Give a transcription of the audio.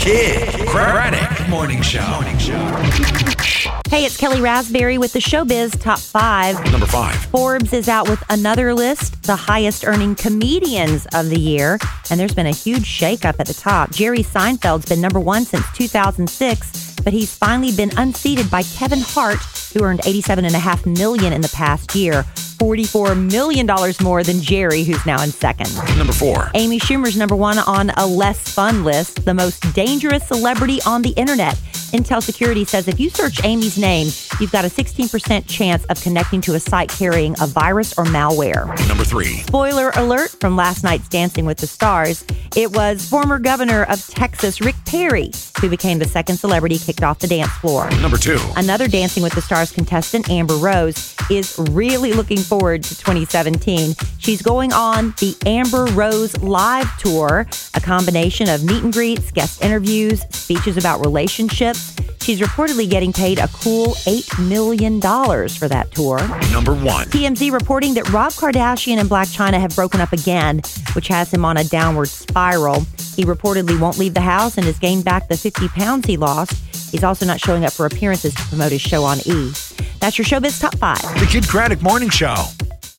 Kid Craddock Morning Show. Hey, it's Kelly Raspberry with the Showbiz Top 5. Number 5. Forbes is out with another list, the highest earning comedians of the year. And there's been a huge shakeup at the top. Jerry Seinfeld's been number 1 since 2006, but he's finally been unseated by Kevin Hart, who earned $87.5 million in the past year. $44 million more than Jerry, who's now in second. Number 4. Amy Schumer's number 1 on a less fun list, the most dangerous celebrity on the internet. Intel Security says if you search Amy's name, you've got a 16% chance of connecting to a site carrying a virus or malware. Number 3. Spoiler alert from last night's Dancing with the Stars. It was former governor of Texas, Rick Perry, who became the second celebrity kicked off the dance floor. Number 2. Another Dancing with the Stars contestant, Amber Rose, is really looking forward to 2017. She's going on the Amber Rose Live Tour, a combination of meet and greets, guest interviews, speeches about relationships. She's reportedly getting paid a cool $8 million for that tour. Number 1. TMZ reporting that Rob Kardashian and Blac Chyna have broken up again, which has him on a downward spiral. He reportedly won't leave the house and has gained back the 50 pounds he lost. He's also not showing up for appearances to promote his show on E! That's your Showbiz Top 5. The Kid Craddock Morning Show.